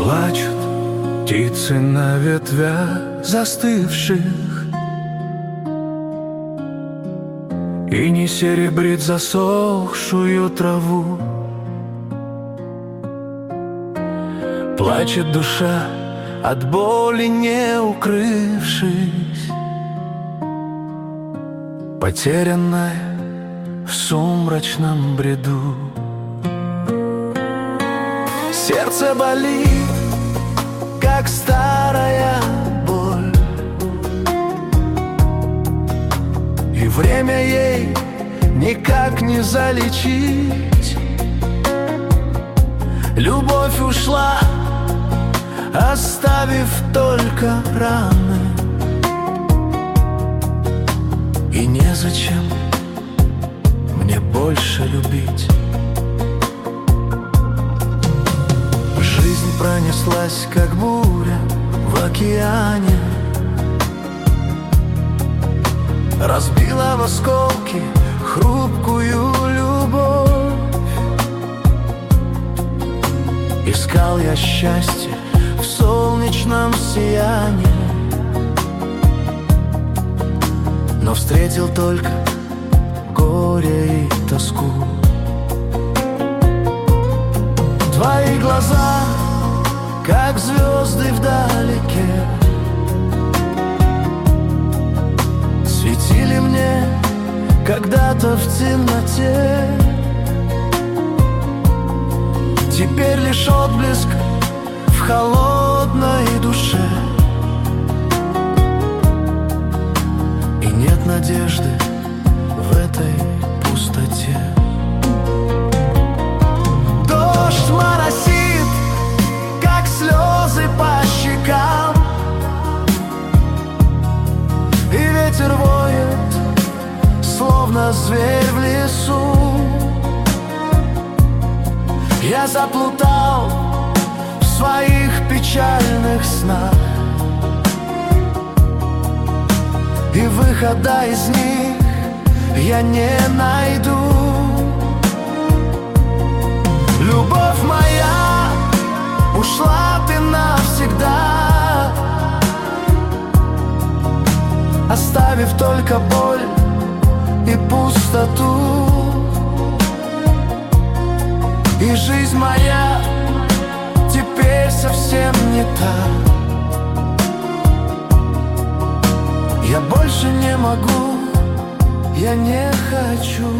Плачут птицы на ветвях застывших, и не серебрит засохшую траву. Плачет душа от боли, не укрывшись, потерянная в сумрачном бреду. Сердце болит, как старая боль, и время ей никак не залечить. Любовь ушла, оставив только раны, и незачем мне больше любить. Жизнь пронеслась, как буря в океане, разбила в осколки хрупкую любовь. Искал я счастье в солнечном сиянии, но встретил только горе и тоску. Твои глаза, как звезды вдалеке, светили мне когда-то в темноте. Теперь лишь отблеск в холодной душе, и нет надежды в этой пустоте. Дождь моросит, как слезы по щекам, и ветер воет, словно зверь в лесу. Я заплутал в своих печальных снах, и выхода из них я не найду. Любовь моя, ушла ты навсегда, оставив только боль и пустоту. И жизнь моя теперь совсем не та. Я больше не могу, я не хочу.